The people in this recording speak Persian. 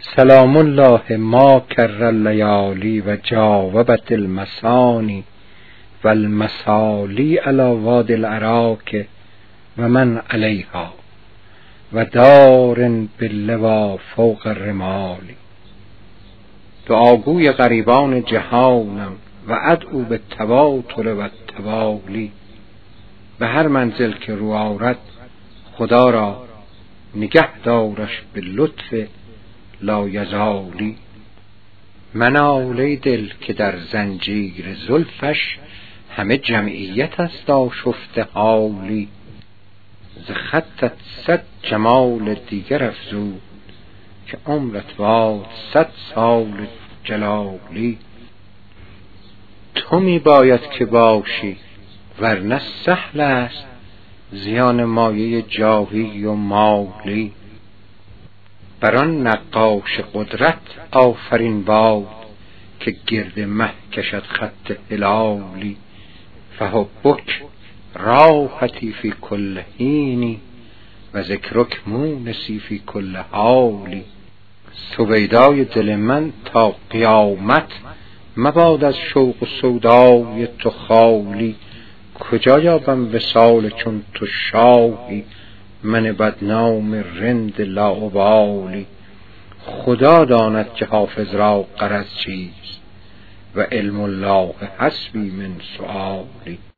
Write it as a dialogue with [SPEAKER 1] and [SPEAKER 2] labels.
[SPEAKER 1] سلام الله ما کر اللیالی و جاوبت المسانی و المسالی علی وادی العراک و من علیها و دار باللوا فوق الرمال. دعاگوی غریبان جهانم و ادعو به تواتر و توالی. به هر منزل که رو آرد خدا را نگه دارش به لطف لایزالی. منال دل که در زنجیر زلفش همه جمعیت است آشفته حالی. ز خطت 100 جمال دیگر افزود که عمرت باد 100 سال جلالی. تو می باید که باشی ورنه سهل است زیان مایه جاهی و مالی. بر آن نقاش قدرت آفرین باد که گرد مه کشد خط هلالی. فحبک راحتی فی کل حین و ذکرک مونسی فی کل حالی. سویدای دل من تا قیامت مباد از شوق و سودای تو خالی. کجا یابم وصال چون تو شاهی من بدنام رند لاابالی. خدا داند که حافظ را غرض چیست و علم الله حسبی من سؤالی.